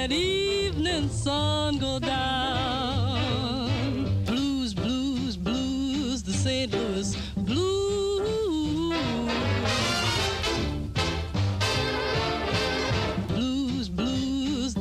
that evening sun go down. Blues, blues, blues, the St. Louis blues. Blues, blues.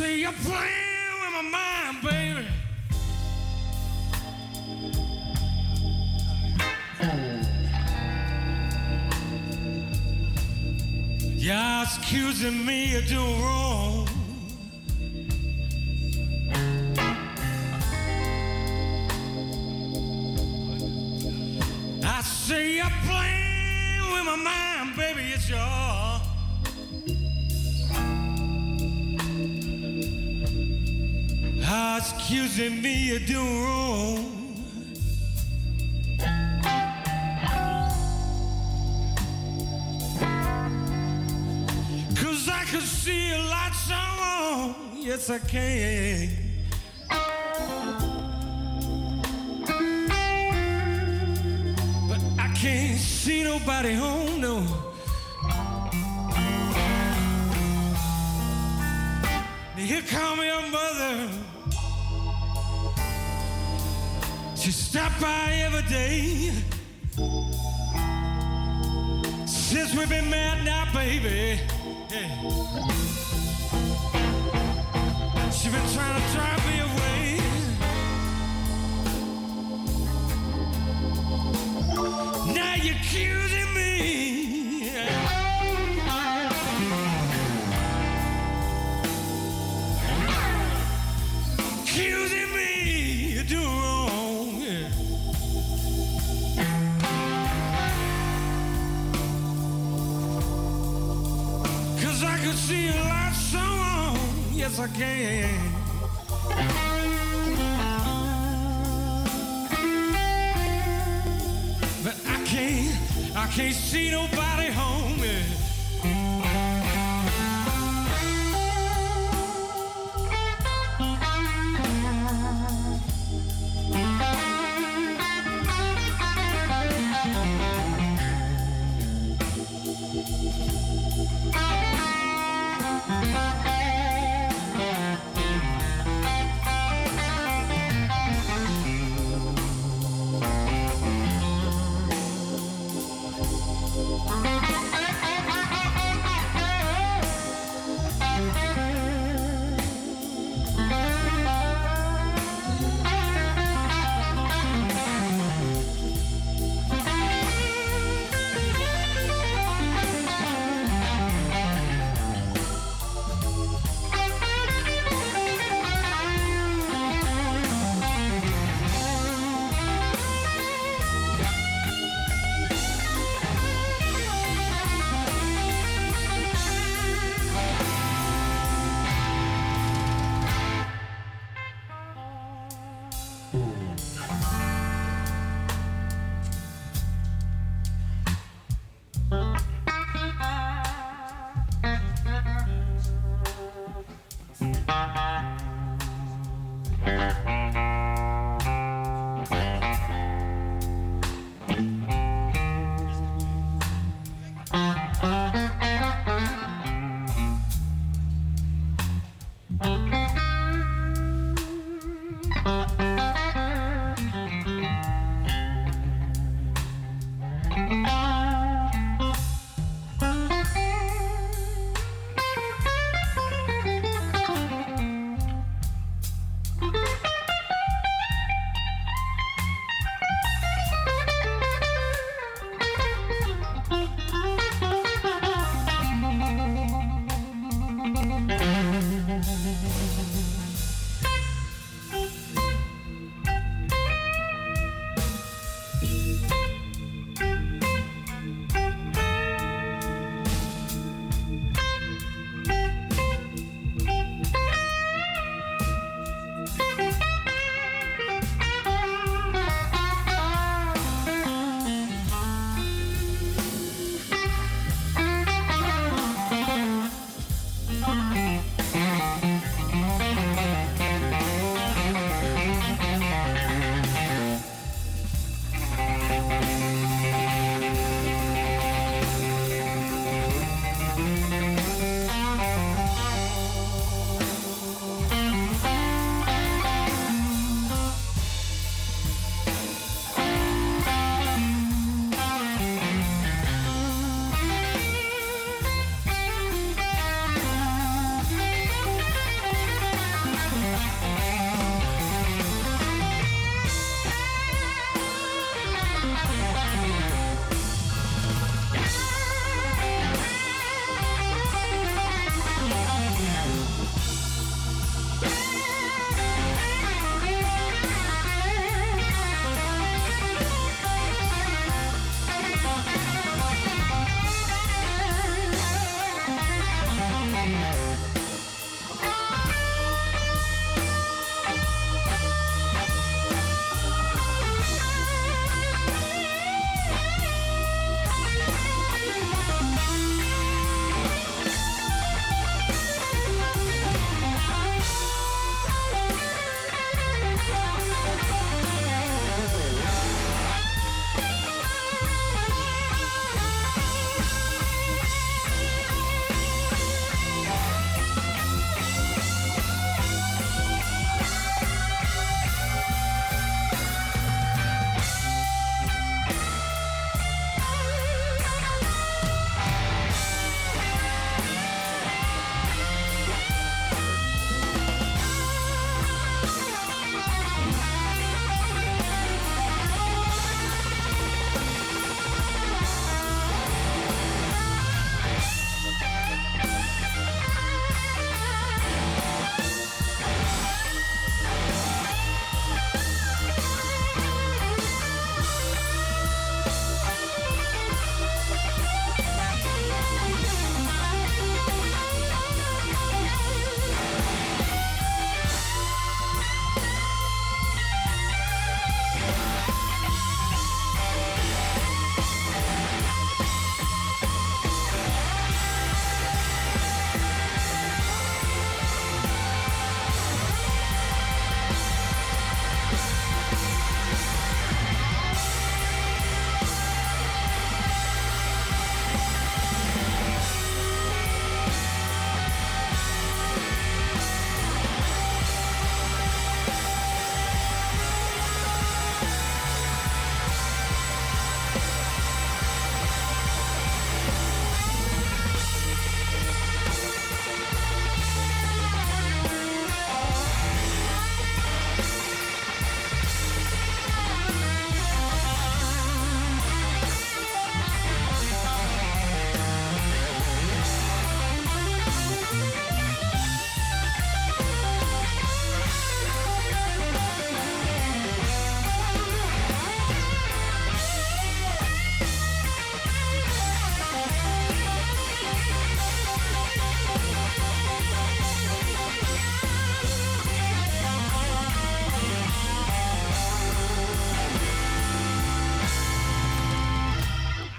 say you're playing with my mind, baby. You're accusing me of doing wrong. I say you're playing with my mind, baby, it's yours. Accusing me of doing wrong. Cause I can see a lot so wrong. Yes, I can. But I can't see nobody home, no. Here come your mother. She stopped by every day. Since we've been mad now, baby. Yeah. She been trying to drive me away. Now you're accusing me. Accusing me of doing wrong. Yeah. Cause I can see a lot so wrong. Yes, I can. But I can't see nobody home. Yeah.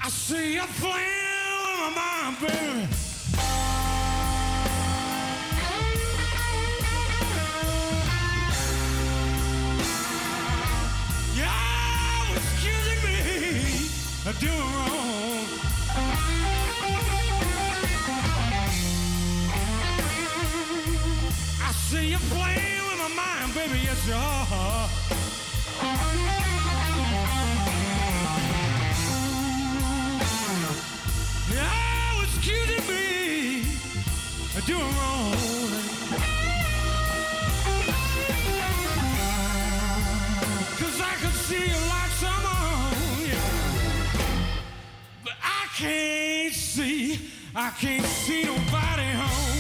I see you playing with my mind, baby. Yeah, excuse me, I'm doing wrong. I see you playing with my mind, baby, yes you are. Yeah, excuse me, I'm doing wrong. Cause I could see you like someone, yeah. But I can't see nobody home.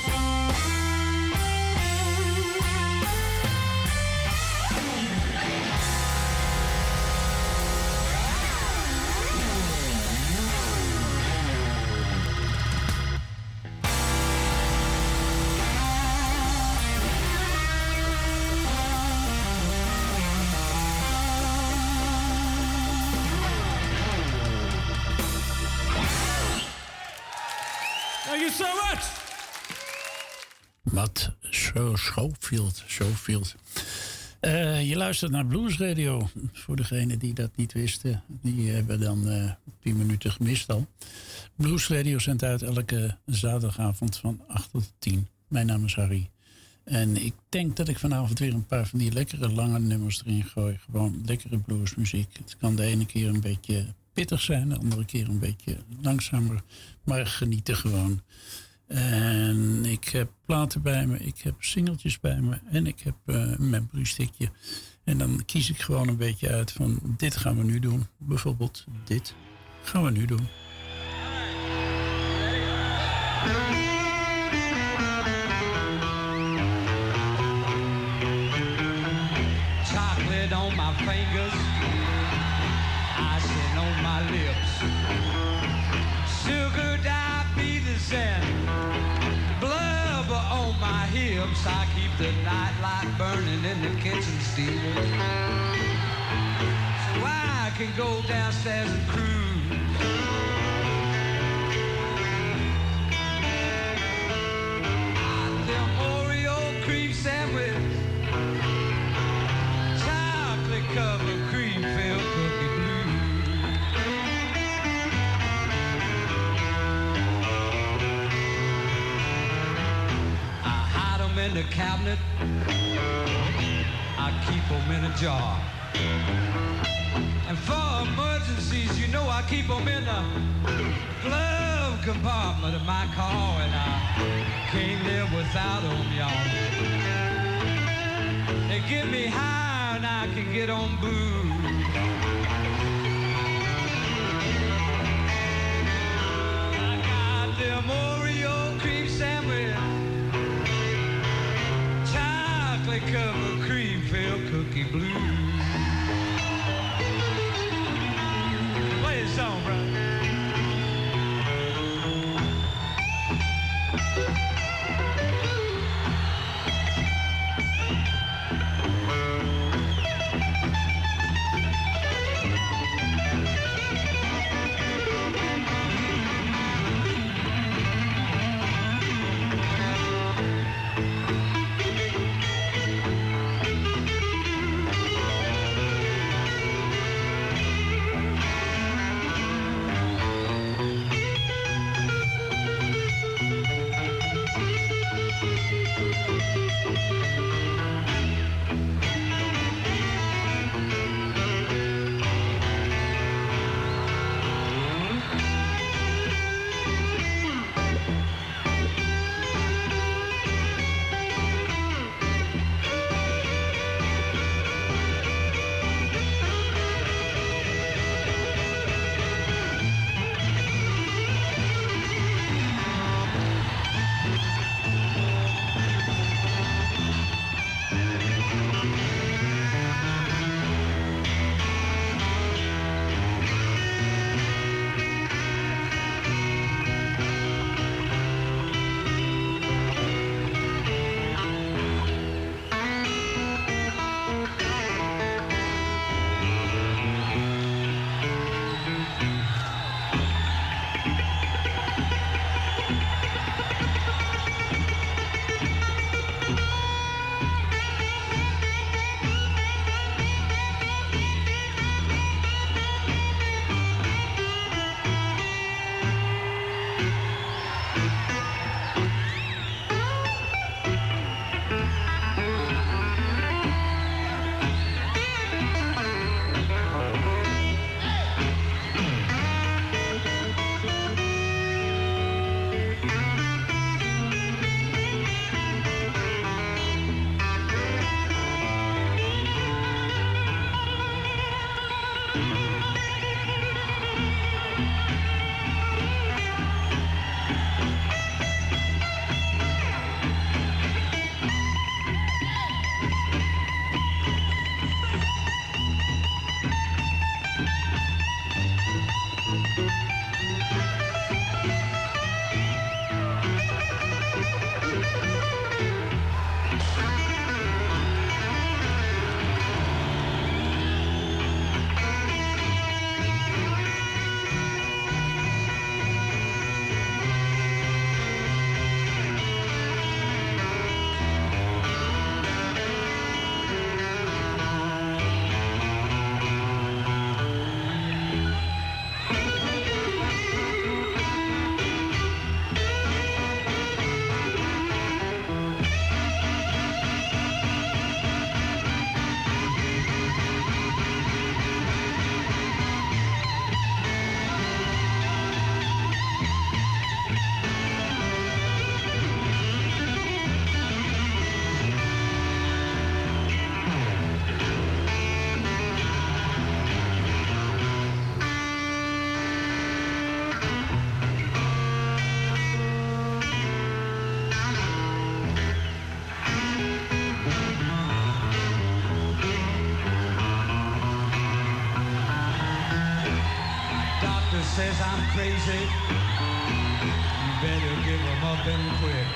Thank you so much. Matt Schofield. Je luistert naar Blues Radio. Voor degenen die dat niet wisten, die hebben dan 10 minuten gemist al. Blues Radio zendt uit elke zaterdagavond van 8 tot 10. Mijn naam is Harry. En ik denk dat ik vanavond weer een paar van die lekkere lange nummers erin gooi. Gewoon lekkere bluesmuziek. Het kan de ene keer een beetje pittig zijn, de andere keer een beetje langzamer. Maar genieten gewoon. En ik heb platen bij me, ik heb singeltjes bij me en ik heb een memory stickje. En dan kies ik gewoon een beetje uit van dit gaan we nu doen. Bijvoorbeeld dit gaan we nu doen. Chocolate on my fingers, icing on my lips, sugar diabetes and blubber on my hips. I keep the nightlight burning in the kitchen still, so I can go downstairs and cruise. Them Oreo cream sandwich, covered cream filled cookie blue. I hide them in the cabinet, I keep them in a jar. And for emergencies, you know I keep them in the glove compartment of my car. And I can't live without them, y'all. They get me high and I can get on booze. I got them Oreo cream sandwich, chocolate covered cream filled cookie blues. Play the song, brother. Says I'm crazy, you better give 'em up and quit.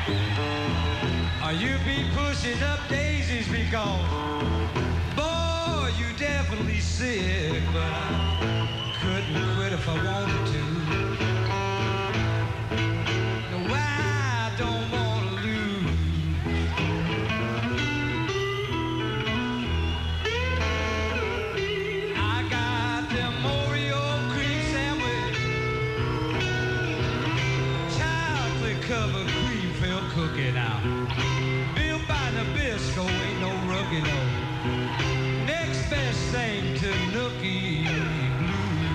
Or you be pushing up daisies because, boy, you definitely sick. But I couldn't quit if I wanted to. No, I don't want to lose. I got them Oreo covered cream filled cookie now. Built by Nabisco, ain't no rookie, no. Next best thing to Nookie Blue.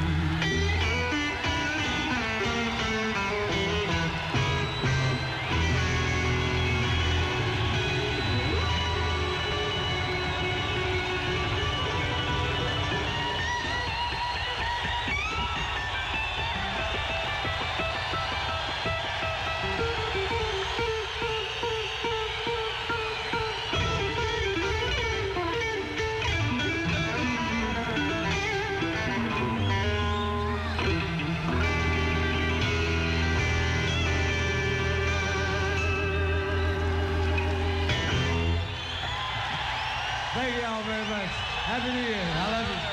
Thank you all very much. Happy New Year. I love you.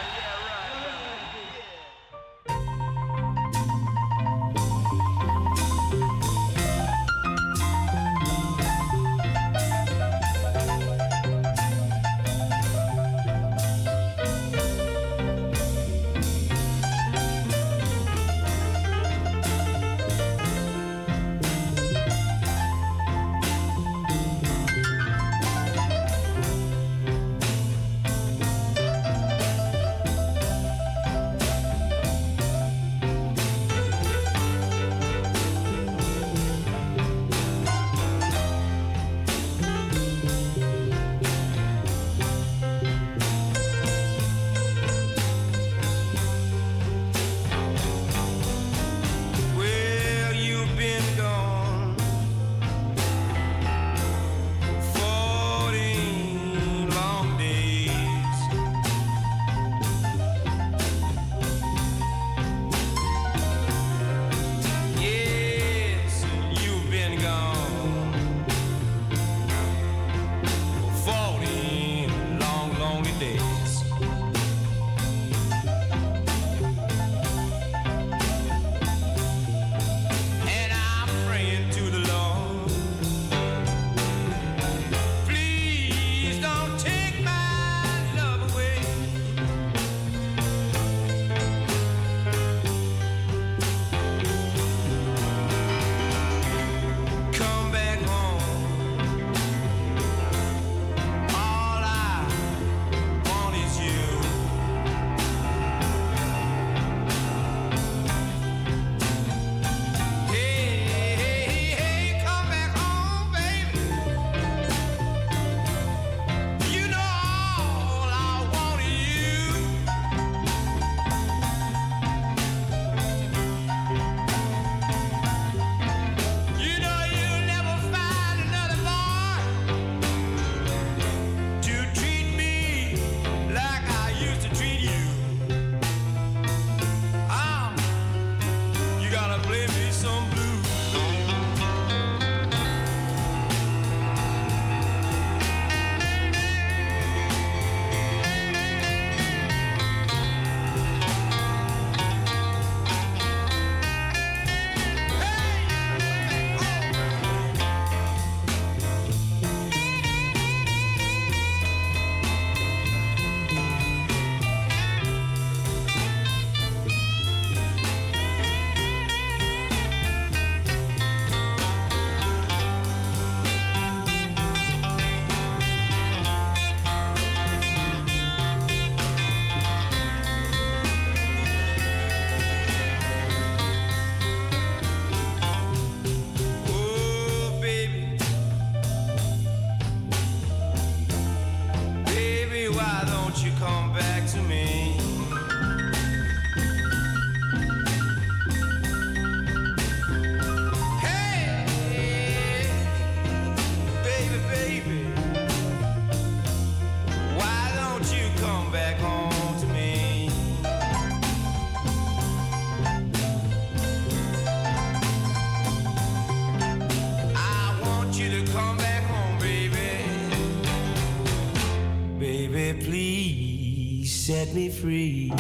set me free.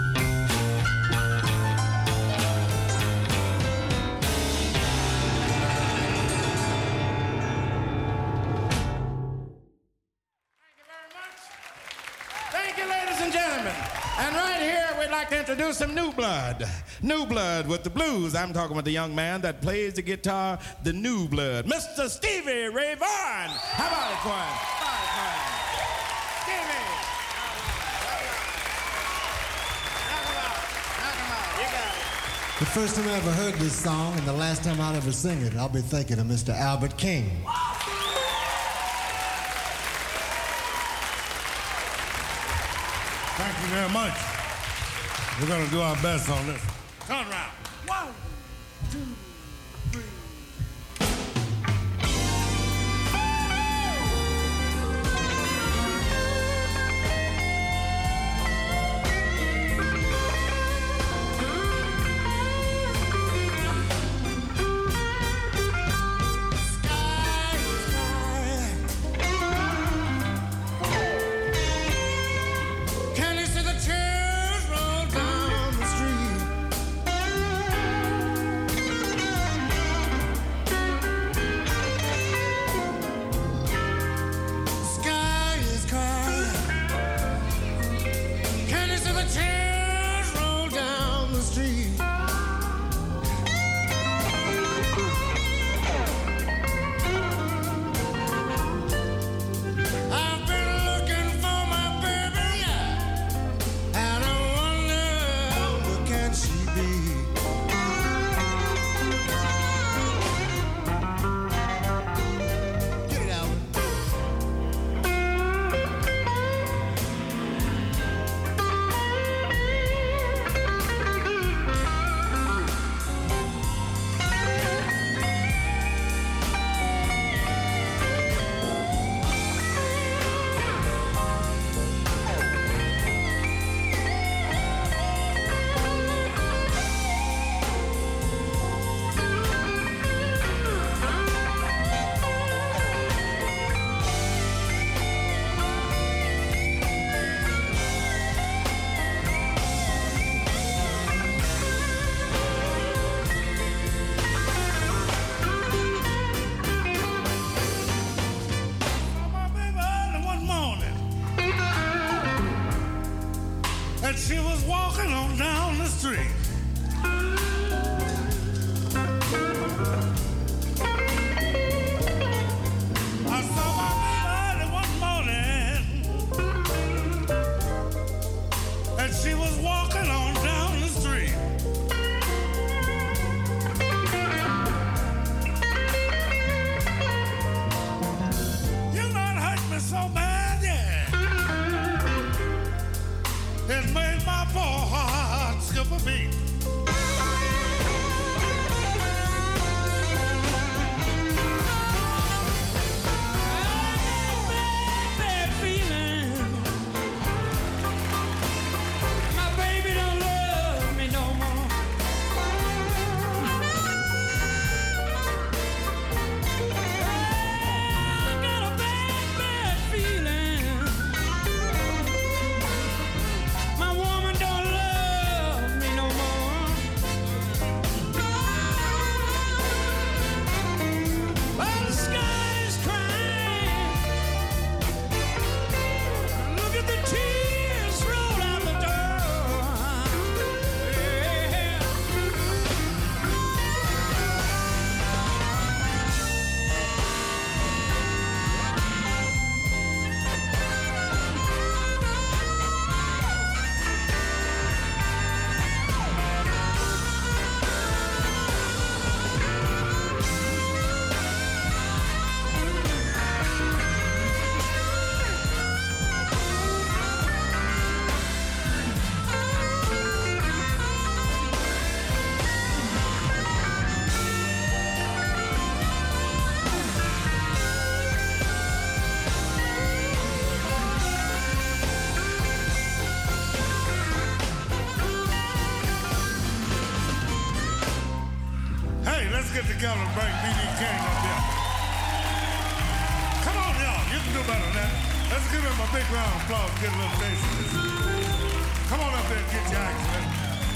Thank you, ladies and gentlemen. And right here, we'd like to introduce some new blood. New blood with the blues. I'm talking with the young man that plays the guitar, the new blood, Mr. Stevie Ray Vaughan. How about it, Quan? Stevie. Knock him out. You got it. The first time I ever heard this song and the last time I'll ever sing it, I'll be thinking of Mr. Albert King. Thank you very much. We're going to do our best on this. Turn around. 1, 2, 3. She was walking on down the street. I saw my baby one morning, and she was walking on down the street. You not hurt me so bad, yeah. It made my poor heart skip a beat. Bad feeling. My baby don't love me no more. I got a bad, bad feeling. My woman don't love me no more. Well, the sky is crying. Look at the tears roll out the door. Yeah. Hey, let's get together and bring B.B. King up here. Come on, y'all. You can do better than that. Let's give him a big round of applause. Get a little bass in this. Come on up there and get your action.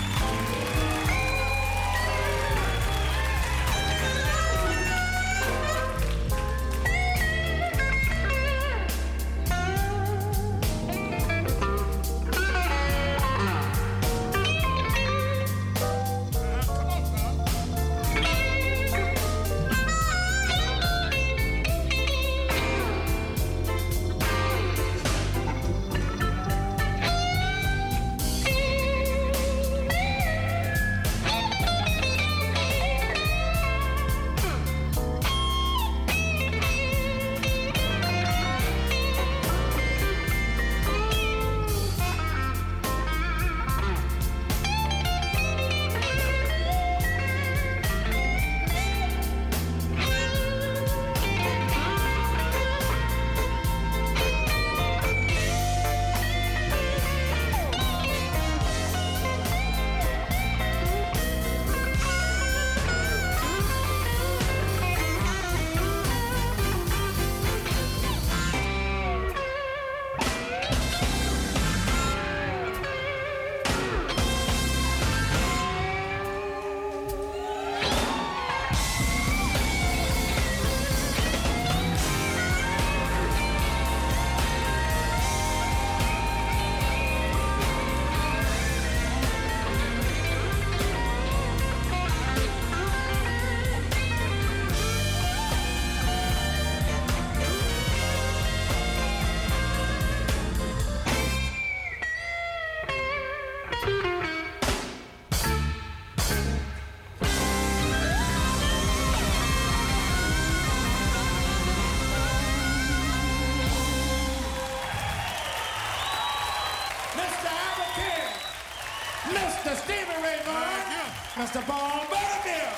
Mr. Stevie Ray Vaughan, Mr. Paul Butterfield.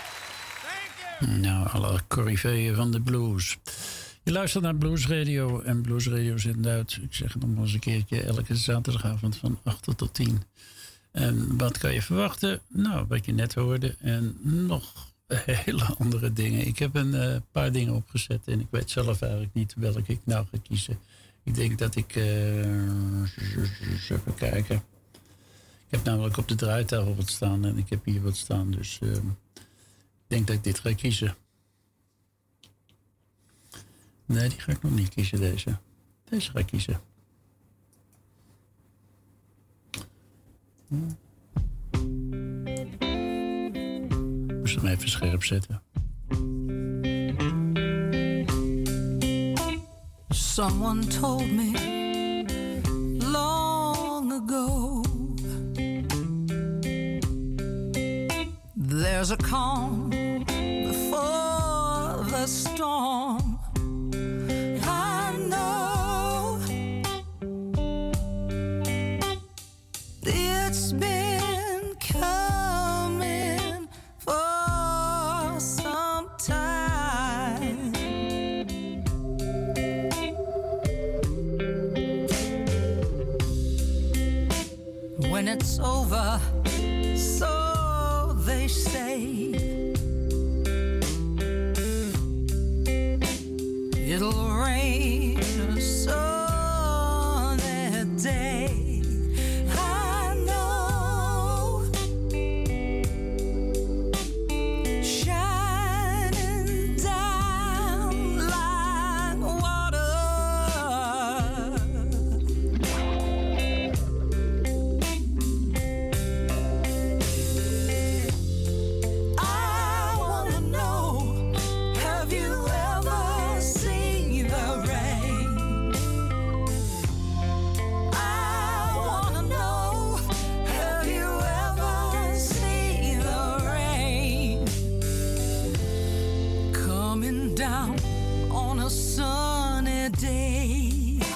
Nou, alle coryfeeën van de blues. Je luistert naar Blues Radio en Blues Radio zendt uit, ik zeg het nog maar eens een keertje, elke zaterdagavond van 8 tot 10. En wat kan je verwachten? Nou, wat je net hoorde en nog hele andere dingen. Ik heb een paar dingen opgezet en ik weet zelf eigenlijk niet welke ik nou ga kiezen. Ik denk dat ik... even kijken. Ik heb namelijk op de draaitafel wat staan en ik heb hier wat staan. Dus ik denk dat ik dit ga kiezen. Nee, die ga ik nog niet kiezen, deze. Deze ga ik kiezen. Ik moest hem even scherp zetten. Someone told me long ago there's a calm before the storm. I know it's been coming for some time. When it's over, so they say, it'll rain a sunny day. I know, shining down like water. I wanna know, have you ever seen the rain? I wanna know, have you ever seen the rain coming down on a sunny day?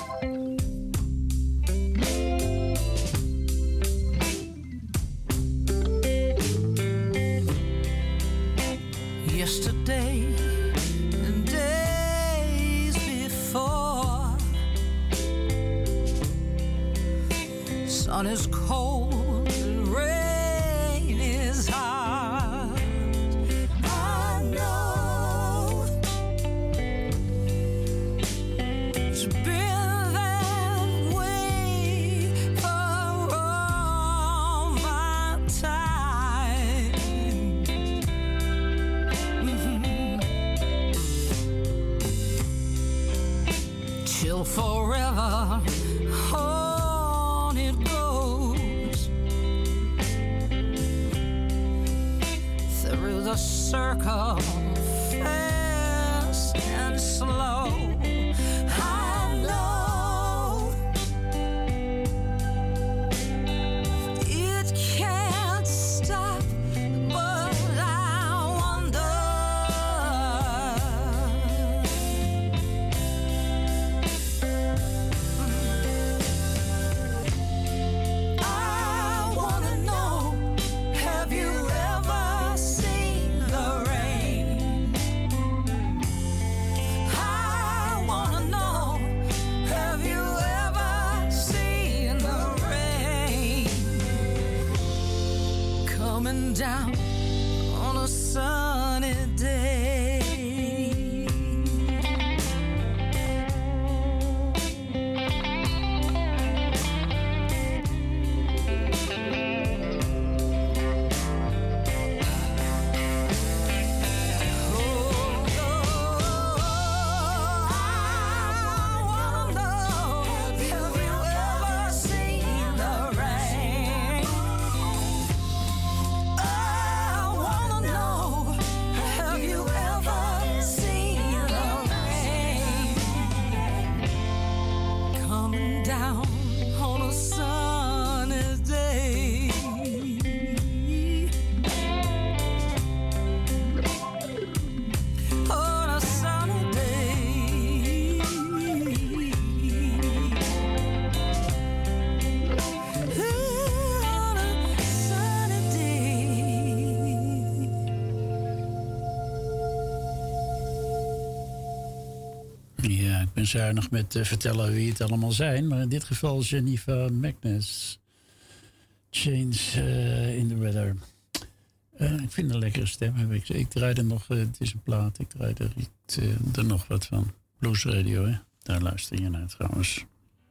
Yesterday and days before, sun is cold and rain is hard. I know it's been that way for so forever on it goes through the circle, fast and slow. I know it can't stop, but I wonder. I wanna know, have you ever seen the rain? I wanna know, have you ever seen the rain coming down on a sunny day? Down on a sunny day. On a sunny day. On a sunny day. Ja, ik ben zuinig met vertellen wie het allemaal zijn. Maar in dit geval Geneva Magnus. Change in the Weather. Ik vind een lekkere stem. Ik draai er nog, het is een plaat, ik draai er nog wat van. Blues Radio, hè? Daar luister je naar trouwens.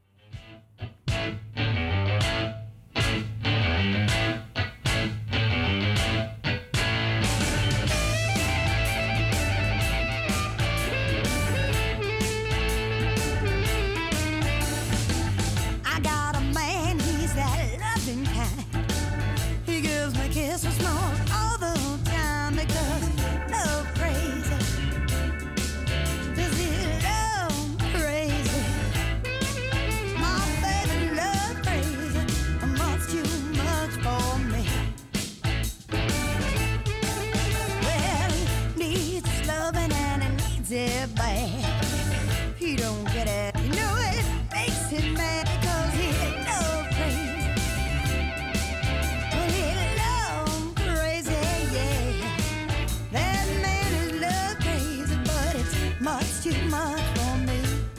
I got a man, he's that loving kind. He gives me kisses more all the time because love crazy. Does he love crazy? My baby love crazy, much too much for me. Well, he needs loving and he needs it bad. He don't get it, you know it makes him mad because he love crazy. Well, he love crazy, yeah. That man is love crazy, but it's much too much for me.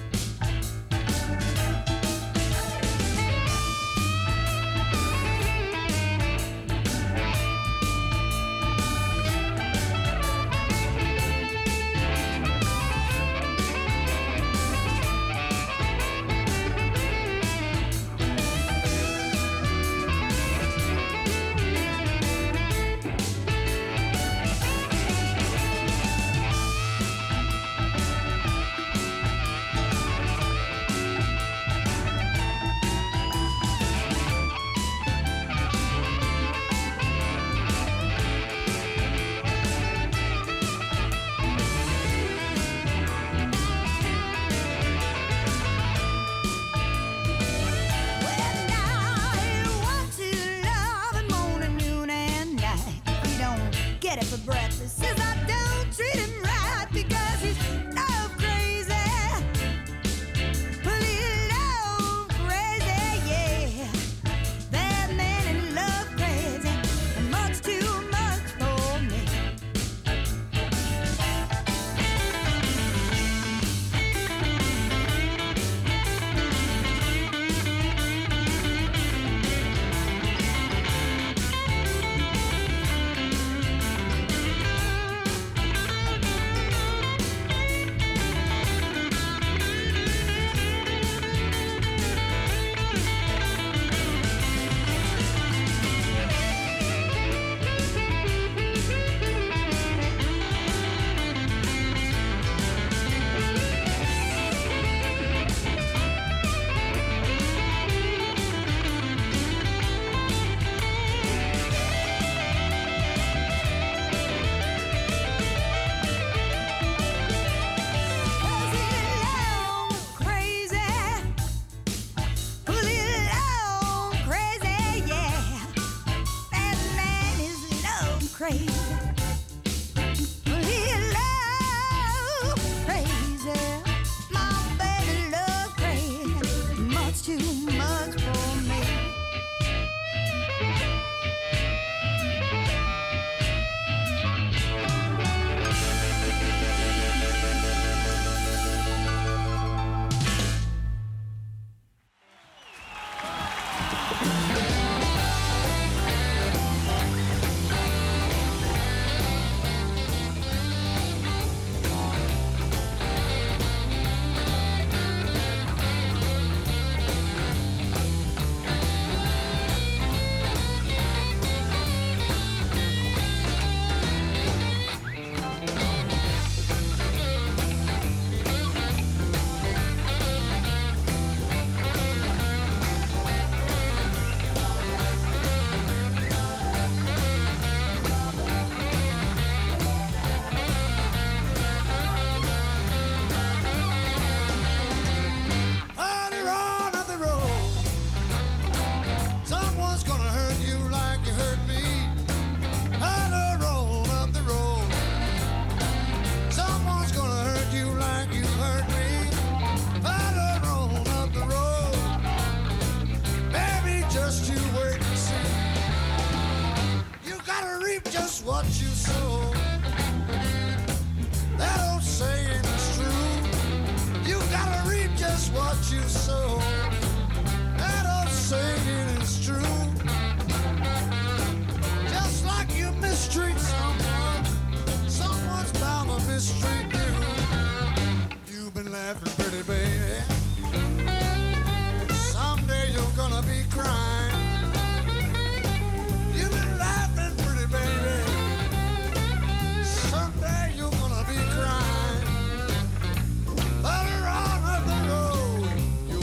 Well, now he wants to love him morning, noon, and night. He don't get it for breakfast. Says I don't treat him right because he's love crazy. Well, he's love crazy, yeah. That man is love crazy, and much too much for me. crazy. Little love crazy. My baby love crazy. Much too much for me. What you sow, that old saying is true. You gotta reap just what you sow. That old saying is true. Just like you mistreat someone, someone's bound to mistreat you. You've been laughing pretty, baby. Someday you're gonna be crying. You've been laughing pretty, baby. Someday you're gonna be crying. But around up the road, you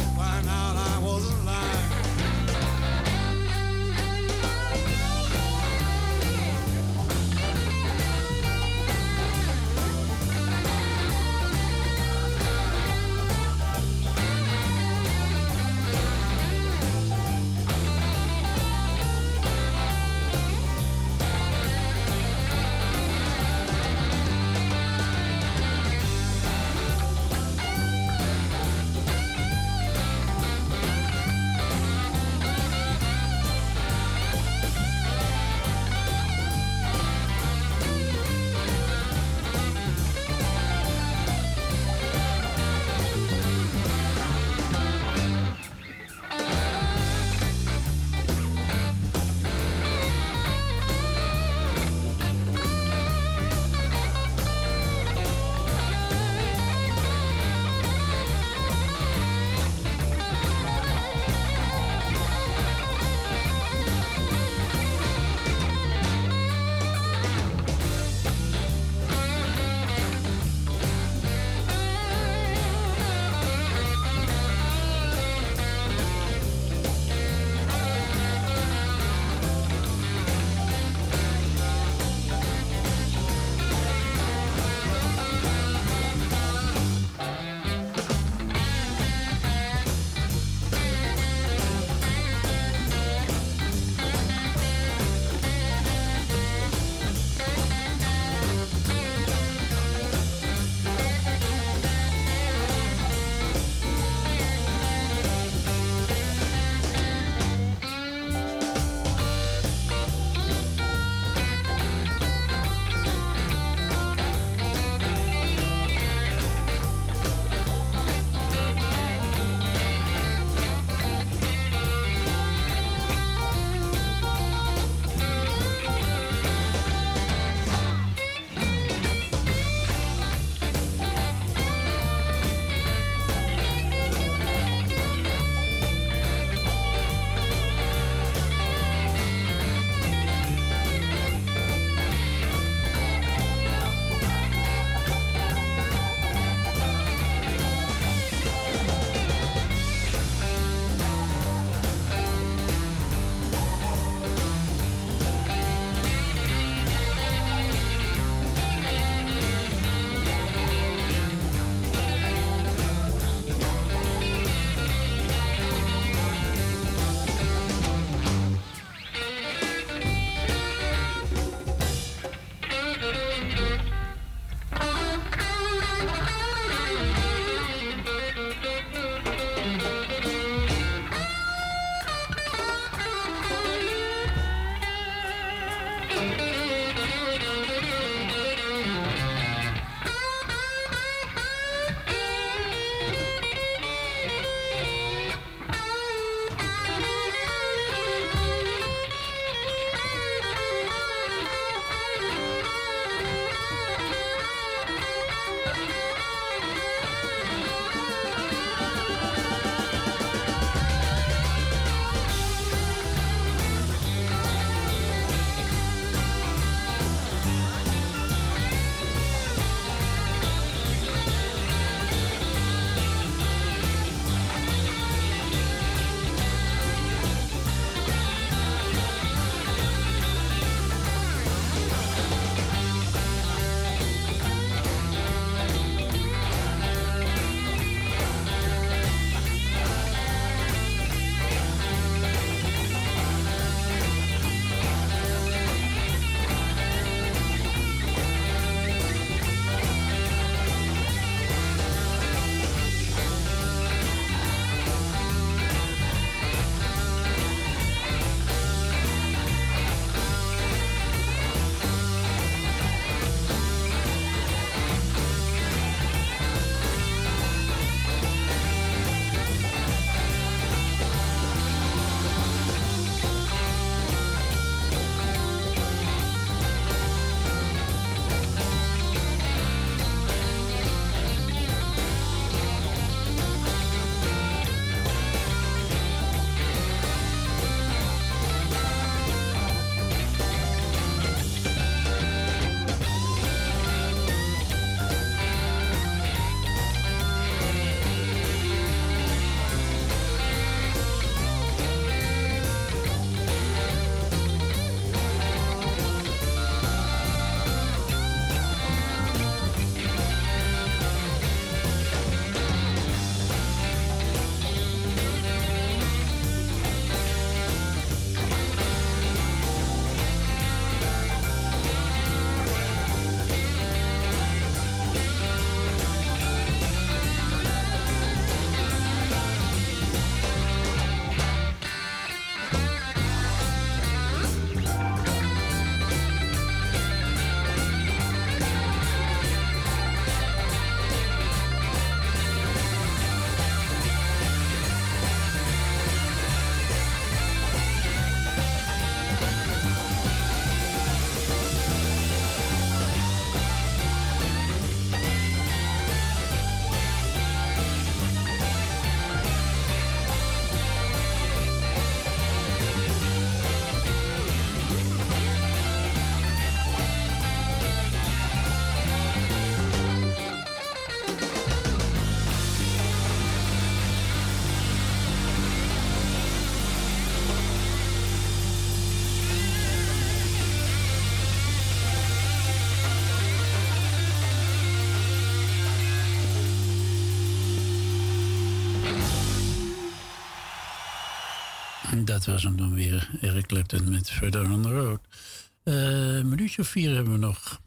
En dat was hem dan weer, Eric Clapton met Further on the Road. Een minuutje of 4 hebben we nog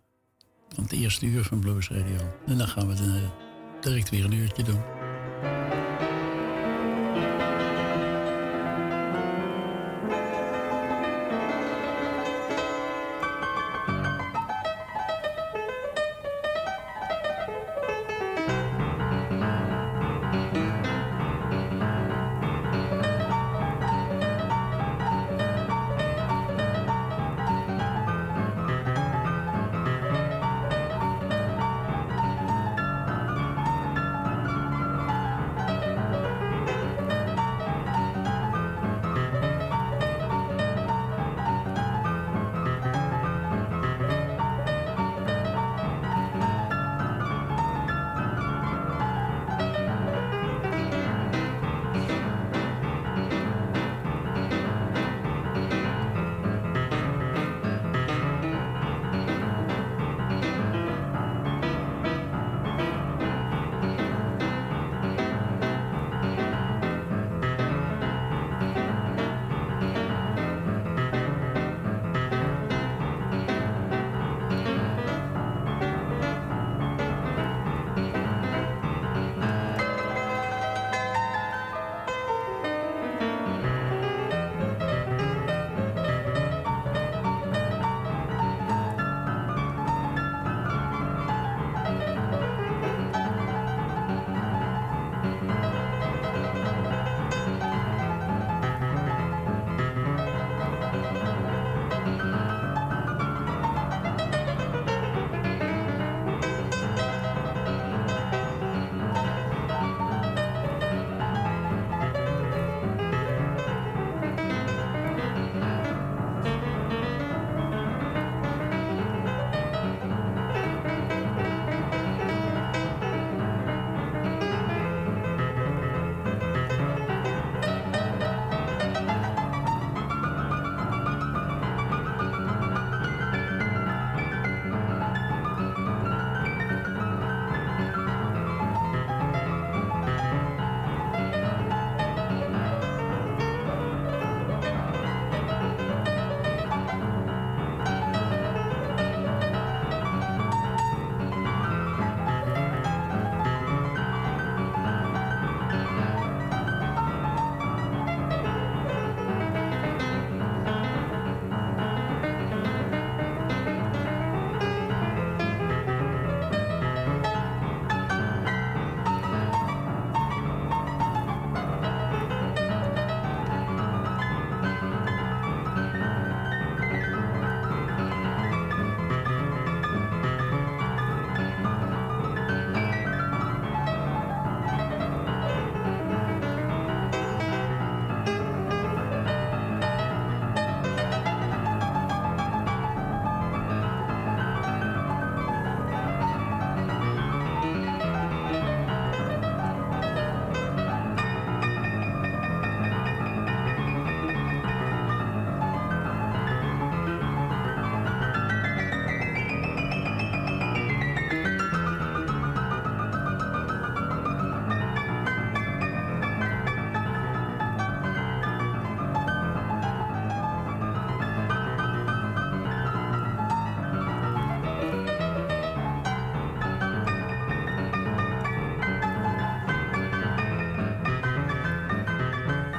van het eerste uur van Blues Radio. En dan gaan we direct weer een uurtje doen.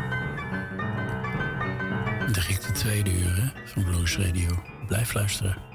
Tweede uur van Blues Radio. Blijf luisteren.